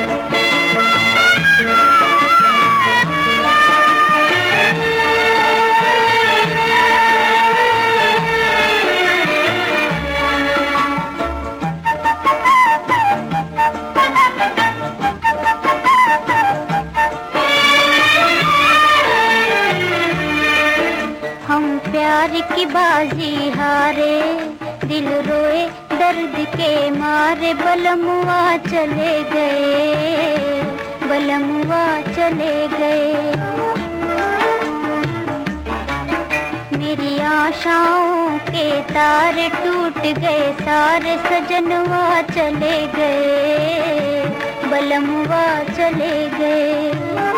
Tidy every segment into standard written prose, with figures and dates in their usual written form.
प्यार की बाजी हारे, दिल रोए दर्द के मारे, बलमुआ चले गए, बलमुआ चले गए। मेरी आशाओं के तारे टूट गए सारे, सजनवा चले गए, बलमुआ चले गए।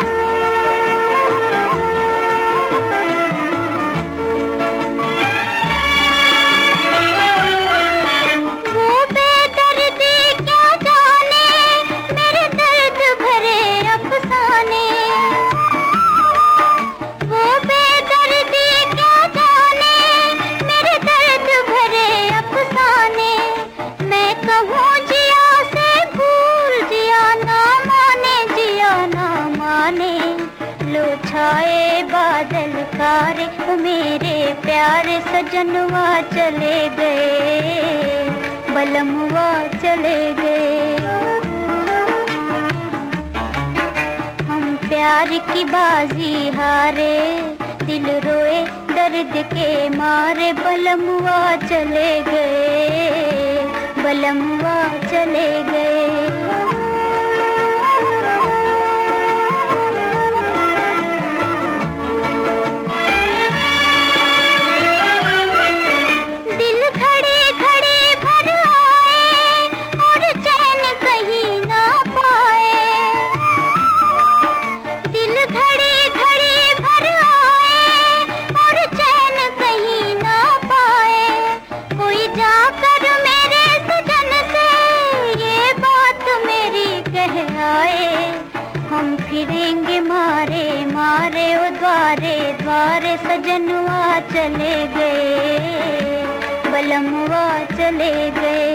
छाए बादल कारे, मेरे प्यारे सजनवा चले गए, बलमुआ चले गए। हम प्यार की बाजी हारे, दिल रोए दर्द के मारे, बलमुआ चले गए, बलमुआ चले गए। हम फिरेंगे मारे मारे, ओ द्वारे द्वारे, सजनवा चले गए, बलमुआ चले गए।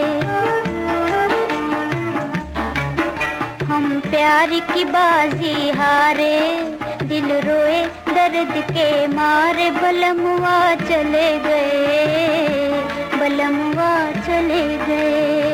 हम प्यार की बाजी हारे, दिल रोए दर्द के मारे, बलमुआ चले गए, बलमुआ चले गए।